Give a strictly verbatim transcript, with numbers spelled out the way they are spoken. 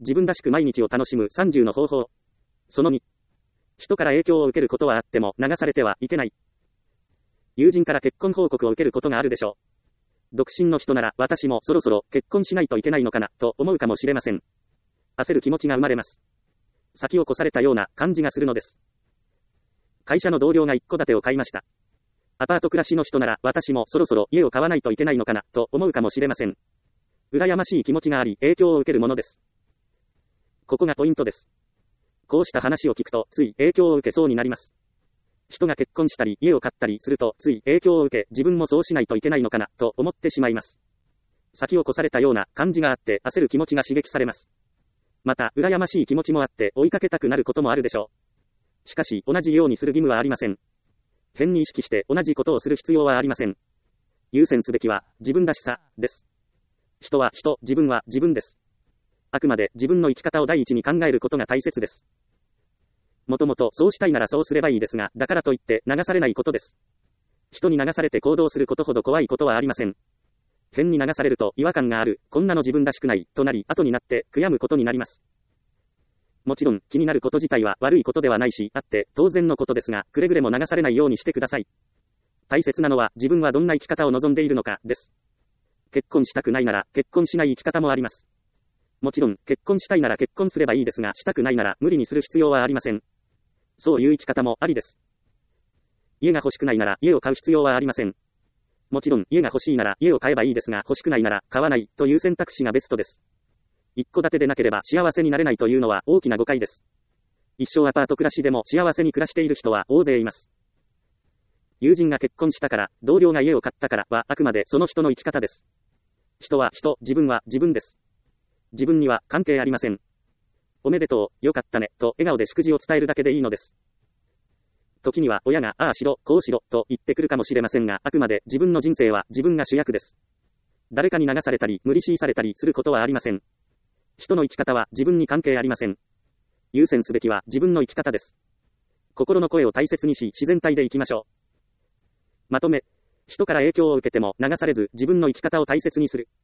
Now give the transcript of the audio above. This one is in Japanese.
自分らしく毎日を楽しむさんじゅうの方法。そのに、人から影響を受けることはあっても流されてはいけない。友人から結婚報告を受けることがあるでしょう。独身の人なら私もそろそろ結婚しないといけないのかなと思うかもしれません。焦る気持ちが生まれます。先を越されたような感じがするのです。会社の同僚が一戸建てを買いました。アパート暮らしの人なら私もそろそろ家を買わないといけないのかなと思うかもしれません。羨ましい気持ちがあり影響を受けるものです。ここがポイントです。こうした話を聞くとつい影響を受けそうになります。人が結婚したり家を買ったりするとつい影響を受け自分もそうしないといけないのかなと思ってしまいます。先を越されたような感じがあって焦る気持ちが刺激されます。また羨ましい気持ちもあって追いかけたくなることもあるでしょう。しかし同じようにする義務はありません。変に意識して同じことをする必要はありません。優先すべきは自分らしさです。人は人、自分は自分です。あくまで自分の生き方を第一に考えることが大切です。もともとそうしたいならそうすればいいですが、だからといって流されないことです。人に流されて行動することほど怖いことはありません。変に流されると違和感がある、こんなの自分らしくない、となり、後になって悔やむことになります。もちろん気になること自体は悪いことではないし、あって当然のことですが、くれぐれも流されないようにしてください。大切なのは自分はどんな生き方を望んでいるのかです。結婚したくないなら結婚しない生き方もあります。もちろん結婚したいなら結婚すればいいですが、したくないなら無理にする必要はありません。そういう生き方もありです。家が欲しくないなら家を買う必要はありません。もちろん家が欲しいなら家を買えばいいですが、欲しくないなら買わないという選択肢がベストです。一戸建てでなければ幸せになれないというのは大きな誤解です。一生アパート暮らしでも幸せに暮らしている人は大勢います。友人が結婚したから、同僚が家を買ったからはあくまでその人の生き方です。人は人、自分は自分です。自分には関係ありません。おめでとう、よかったね、と笑顔で祝辞を伝えるだけでいいのです。時には親がああしろ、こうしろ、と言ってくるかもしれませんが、あくまで自分の人生は自分が主役です。誰かに流されたり、無理強いされたりすることはありません。人の生き方は自分に関係ありません。優先すべきは自分の生き方です。心の声を大切にし、自然体で生きましょう。まとめ、人から影響を受けても流されず自分の生き方を大切にする。